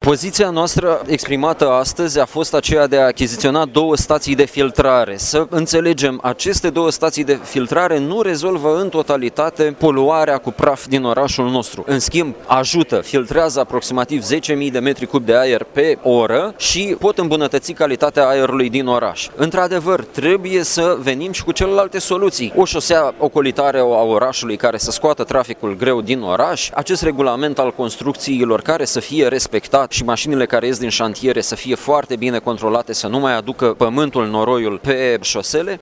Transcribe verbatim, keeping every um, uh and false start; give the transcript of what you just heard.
Poziția noastră exprimată astăzi a fost aceea de a achiziționa două stații de filtrare. Să înțelegem, aceste două stații de filtrare nu rezolvă în totalitate poluarea cu praf din orașul nostru. În schimb, ajută, filtrează aproximativ zece mii de metri cub de aer pe oră și pot îmbunătăți calitatea aerului din oraș. Într-adevăr, trebuie să venim și cu celelalte soluții. O șosea ocolitare a orașului care să scoată traficul greu din oraș, acest regulament al construcțiilor care să fie respectat și mașinile care ies din șantiere să fie foarte bine controlate, să nu mai aducă pământul, noroiul pe șosele